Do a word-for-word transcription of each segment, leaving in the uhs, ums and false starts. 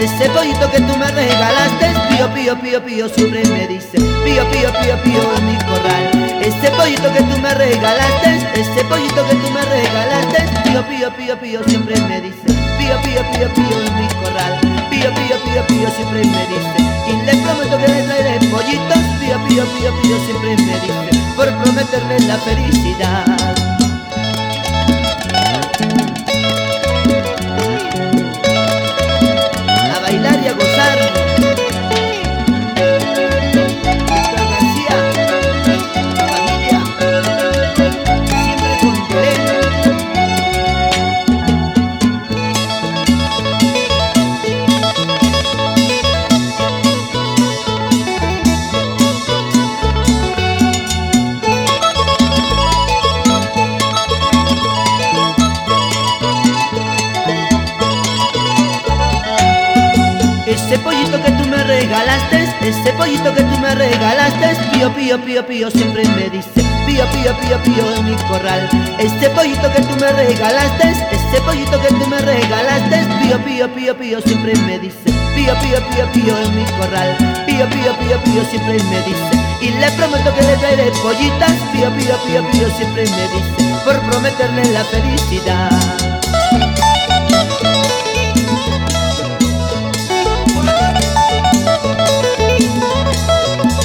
ese pollito que tú me regalaste. Pío, pío, pío, pío, siempre me dice pío, pío, pío, pío en mi corral. Ese pollito que tú me regalaste, ese pollito que tú me regalaste. Pío, pío, pío, pío, siempre me dice pío, pío, pío, pío en mi corral. Pío, pío, pío, pío, siempre me dice. Y le prometo que le traeré pollitos. Pío, pío, pío, pío, siempre me dice, por prometerle la felicidad. A bailar y a gozar. Víctor García, familia, siempre con Belén. Ese pollito que tú me regalaste, ese pollito que tú me regalaste. Pío, pío, pío, pío, siempre me dice pío, pío, pío, pío en mi corral. Ese pollito que tú me regalaste, ese pollito que tú me regalaste. Pío, pío, pío, pío, siempre me dice pío, pío, pío, pío en mi corral. Pío, pío, pío, pío, siempre me dice. Y le prometo que le traeré pollitas. Pío, pío, pío, pío, siempre me dice, por prometerle la felicidad.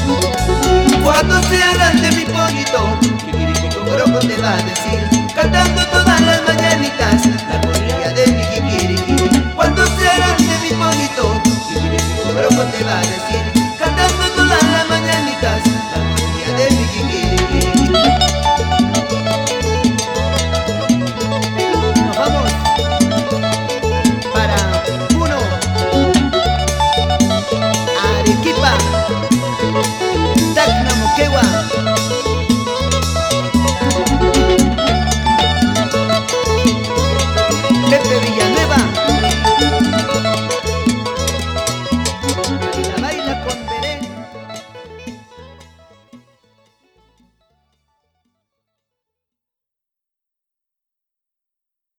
Cuando sea grande mi pollito, Kikiriki Cocoroco te va a decir, cantando